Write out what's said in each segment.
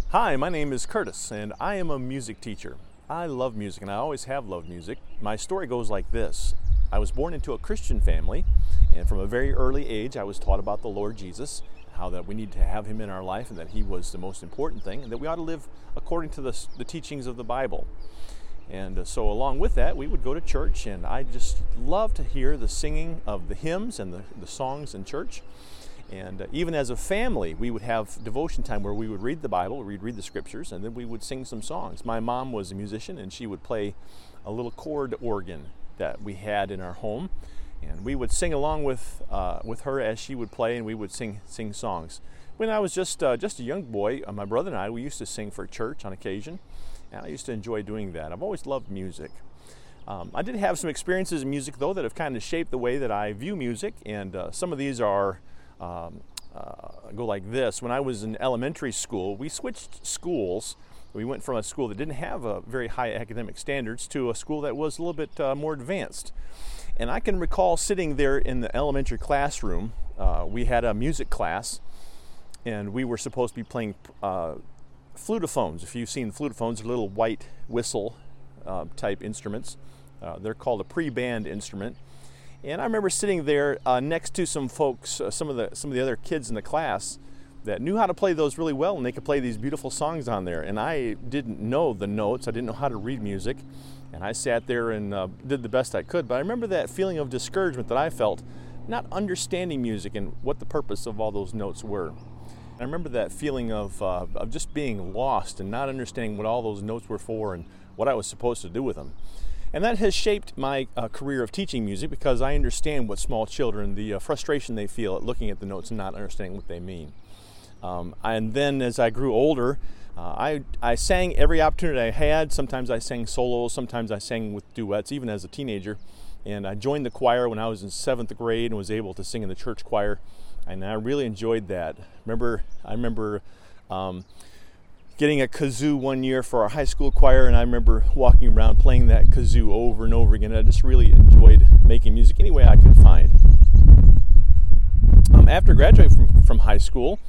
Hi, my name is Curtis, and I am a music teacher. I love music, and I always have loved music. My story goes like this. I was born into a Christian family, and from a very early age, I was taught about the Lord Jesus, how that we need to have Him in our life, and that He was the most important thing, and that we ought to live according to the teachings of the Bible. And so along with that, we would go to church, and I just love to hear the singing of the hymns and the songs in church. And even as a family, we would have devotion time where we would read the Bible, we'd read the scriptures, and then we would sing some songs. My mom was a musician, and she would play a little chord organ that we had in our home, and we would sing along with her as she would play, and we would sing songs. When I was just a young boy, my brother and I, we used to sing for church on occasion, and I used to enjoy doing that. I've always loved music. I did have some experiences in music, though, that have kind of shaped the way that I view music, and some of these are go like this. When I was in elementary school, we switched schools. We went from a school that didn't have very high academic standards to a school that was a little bit more advanced. And I can recall sitting there in the elementary classroom. We had a music class, and we were supposed to be playing flutophones. If you've seen flutophones, they're little white whistle type instruments. They're called a pre-band instrument. And I remember sitting there next to some folks, some of the other kids in the class that knew how to play those really well, and they could play these beautiful songs on there. And I didn't know the notes. I didn't know how to read music. And I sat there and did the best I could. But I remember that feeling of discouragement that I felt, not understanding music and what the purpose of all those notes were. I remember that feeling of just being lost and not understanding what all those notes were for and what I was supposed to do with them. And that has shaped my career of teaching music, because I understand what small children, the frustration they feel at looking at the notes and not understanding what they mean. And then as I grew older, I sang every opportunity I had. Sometimes I sang solos, sometimes I sang with duets, even as a teenager. And I joined the choir when I was in 7th grade and was able to sing in the church choir. And I really enjoyed that. I remember getting a kazoo one year for our high school choir, and I remember walking around playing that kazoo over and over again. I just really enjoyed making music any way I could find. After graduating from high school,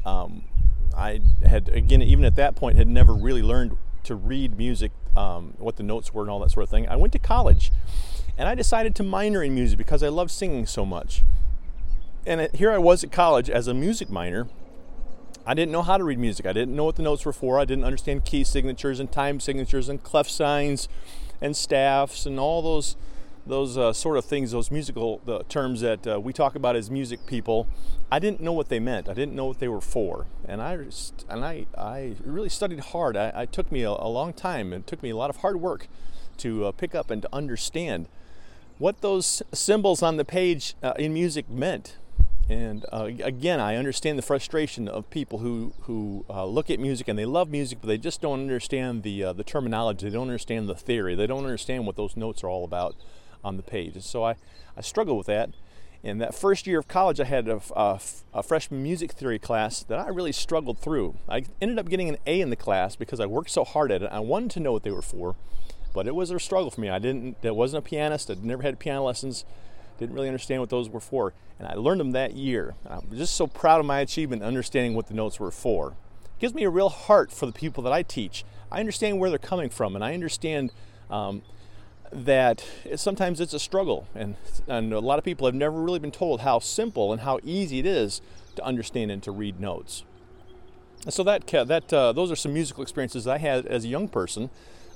I had, again, even at that point, had never really learned to read music, what the notes were and all that sort of thing. I went to college, and I decided to minor in music because I loved singing so much. And here I was at college as a music minor. I didn't know how to read music. I didn't know what the notes were for. I didn't understand key signatures and time signatures and clef signs and staffs and all those sort of things, those musical terms that we talk about as music people. I didn't know what they meant. I didn't know what they were for. And I really studied hard. It took me a long time. It took me a lot of hard work to pick up and to understand what those symbols on the page in music meant. And again, I understand the frustration of people who look at music and they love music, but they just don't understand the terminology. They don't understand the theory. They don't understand what those notes are all about on the page. And so I struggle with that. In that first year of college, I had a freshman music theory class that I really struggled through. I ended up getting an A in the class because I worked so hard at it. I wanted to know what they were for, but it was a struggle for me. I wasn't a pianist. I'd never had piano lessons. Didn't really understand what those were for, and I learned them that year. I'm just so proud of my achievement understanding what the notes were for. It gives me a real heart for the people that I teach. I understand where they're coming from, and I understand that sometimes it's a struggle, and a lot of people have never really been told how simple and how easy it is to understand and to read notes. And so those are some musical experiences I had as a young person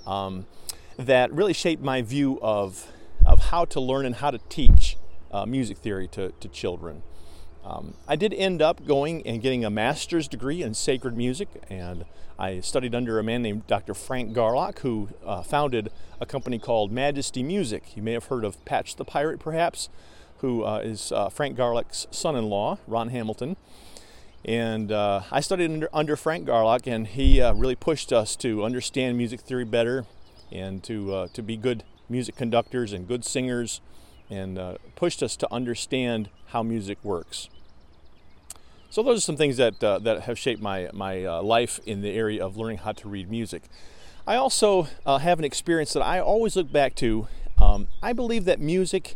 that really shaped my view of how to learn and how to teach music theory to children. I did end up going and getting a master's degree in sacred music, and I studied under a man named Dr. Frank Garlock, who founded a company called Majesty Music. You may have heard of Patch the Pirate, perhaps, who is Frank Garlock's son-in-law, Ron Hamilton. And I studied under Frank Garlock, and he really pushed us to understand music theory better and to be good music conductors and good singers, and pushed us to understand how music works. So those are some things that have shaped my life in the area of learning how to read music. I also have an experience that I always look back to. I believe that music,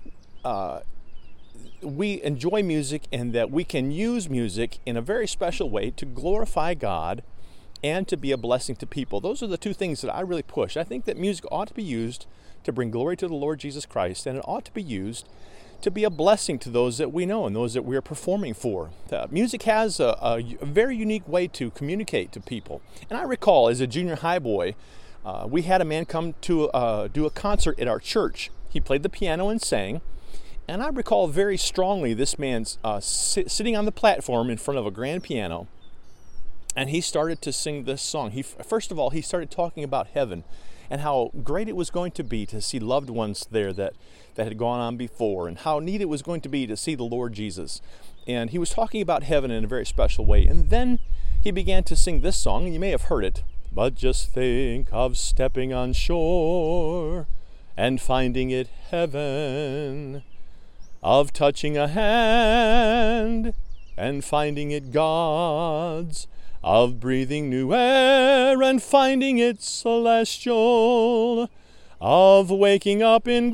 we enjoy music, and that we can use music in a very special way to glorify God and to be a blessing to people. Those are the two things that I really push. I think that music ought to be used to bring glory to the Lord Jesus Christ, and it ought to be used to be a blessing to those that we know and those that we're performing for. Music has a very unique way to communicate to people. And I recall as a junior high boy, we had a man come to do a concert at our church. He played the piano and sang. And I recall very strongly this man sitting on the platform in front of a grand piano, and he started to sing this song. First of all, he started talking about heaven and how great it was going to be to see loved ones there that had gone on before, and how neat it was going to be to see the Lord Jesus. And he was talking about heaven in a very special way. And then he began to sing this song, and you may have heard it. But just think of stepping on shore and finding it heaven, of touching a hand and finding it God's, of breathing new air and finding it celestial, of waking up in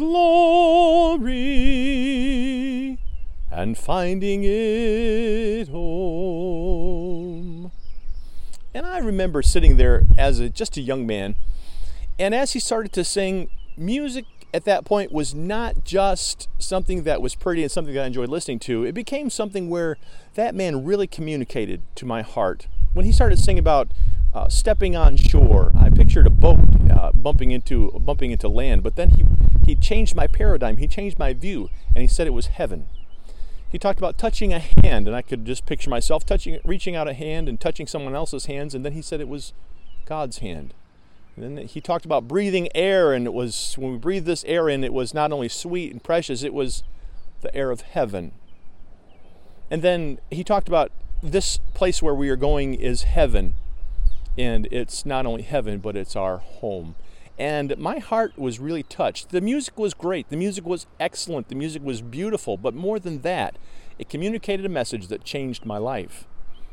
glory and finding it home. And I remember sitting there as just a young man, and as he started to sing, music at that point was not just something that was pretty and something that I enjoyed listening to. It became something where that man really communicated to my heart. When he started singing about stepping on shore, I pictured a boat bumping into land, but then he changed my paradigm, he changed my view, and he said it was heaven. He talked about touching a hand, and I could just picture myself reaching out a hand and touching someone else's hands, and then he said it was God's hand. And then he talked about breathing air, and it was, when we breathed this air in, it was not only sweet and precious, it was the air of heaven. And then he talked about this place where we are going is heaven, and it's not only heaven, but it's our home. And my heart was really touched. The music was great. The music was excellent. The music was beautiful. But more than that, it communicated a message that changed my life.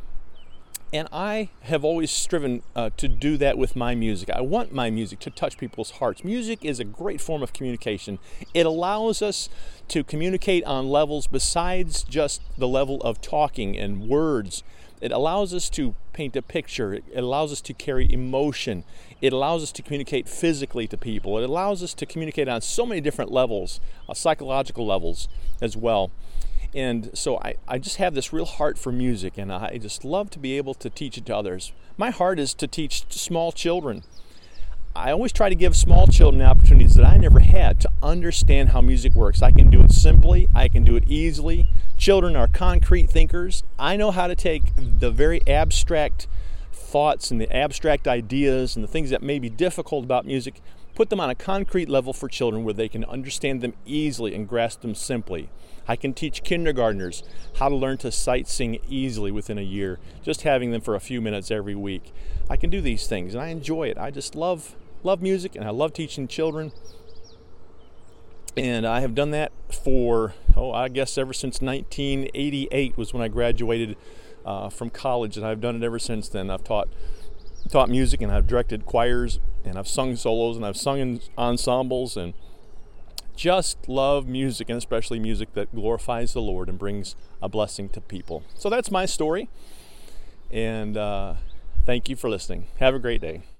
And I have always striven to do that with my music. I want my music to touch people's hearts. Music is a great form of communication. It allows us to communicate on levels besides just the level of talking and words. It allows us to paint a picture. It allows us to carry emotion. It allows us to communicate physically to people. It allows us to communicate on so many different levels, psychological levels as well. And so I just have this real heart for music, and I just love to be able to teach it to others. My heart is to teach small children. I always try to give small children opportunities that I never had to understand how music works. I can do it simply. I can do it easily. Children are concrete thinkers. I know how to take the very abstract thoughts and the abstract ideas and the things that may be difficult about music, put them on a concrete level for children where they can understand them easily and grasp them simply. I can teach kindergartners how to learn to sight sing easily within a year, just having them for a few minutes every week. I can do these things, and I enjoy it. I just love music, and I love teaching children. And I have done that for, I guess ever since 1988 was when I graduated from college, and I've done it ever since then. I've taught music, and I've directed choirs, and I've sung solos, and I've sung in ensembles, and just love music, and especially music that glorifies the Lord and brings a blessing to people. So that's my story, and thank you for listening. Have a great day.